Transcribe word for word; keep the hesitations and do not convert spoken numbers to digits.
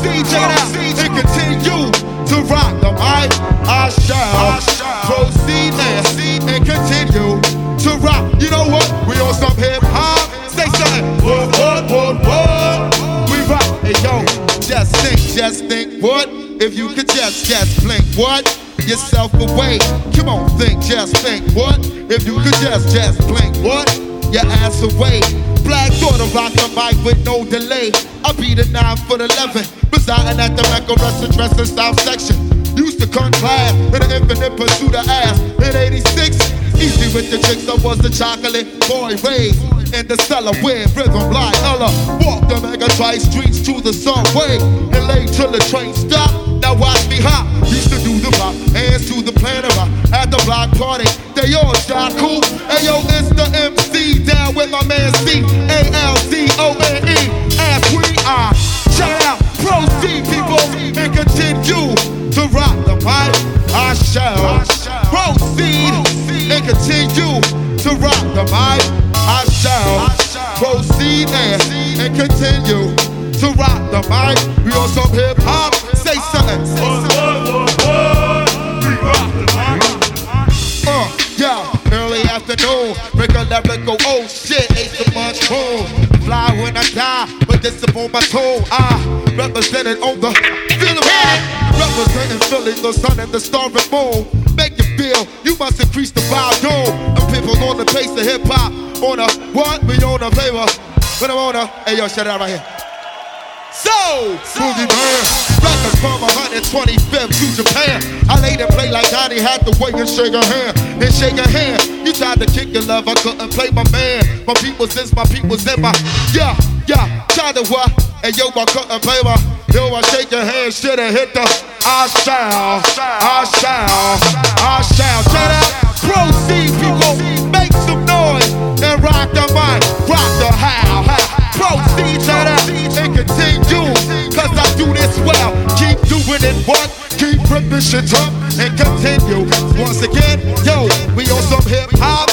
proceed, check it out, and continue to rock the mic. I shall proceed and, and continue to rock. You know what? We on some hip hop. Say something. What, what, what, what? We rock. Hey yo, just think, just think. What if you could just, just blink? What? Yourself away. Come on, think, just think. What if you could just, just blink? What? Your ass away. Black daughter rock the mic with no delay. I beat a nine foot eleven, residing at the Mecca Wrestling Dressing South section. Used to come class in an infinite pursuit of ass. In eighty-six, easy with the chicks, I was the chocolate boy raised in the cellar with rhythm like Ella. Walked the Mega Tri streets to the subway and lay till the train stopped. Now watch me hop. Used to do the rock, hands to the planet rock. At the block party, they all shot cool. Hey yo, it's the M C down with my man C A L C O N E. As we are, shout out, proceed people, and continue to rock the mic. I shall proceed and continue to rock the mic. I shall proceed and, and continue to rock the mic. We on some hip hop. Say something. What, what, what, what? We rock the mic. Uh, yeah, early afternoon, break a lyrical, oh shit, ate the mushroom. Fly when I die, but this up on my toe. I represented on the feeling high. Representing Philly, the sun and the star and moon. Make you feel, you must increase the volume. And people on the pace of hip hop. On a what? We on a flavor. When I'm on a, hey yo, shut it out right here. So, Boogie Man, records from one hundred twenty-fifth to Japan. I laid and play like Donnie Hathaway and shake a hand, and shake a hand. You tried to kick your love, I couldn't play my man. My people's in my people's in my, yeah, yeah. Tried to what? And yo, I couldn't play my, yo, I shake your hand, shit and hit the, I shall, I shall, I shall. Shut up, proceed people, make some noise, and rock the mic, rock the how, how. Proceed, shut up, and continue, cause I do this well. Keep doing it, what? Keep ripping shit up, and continue. Once again, yo, we on some hip hop.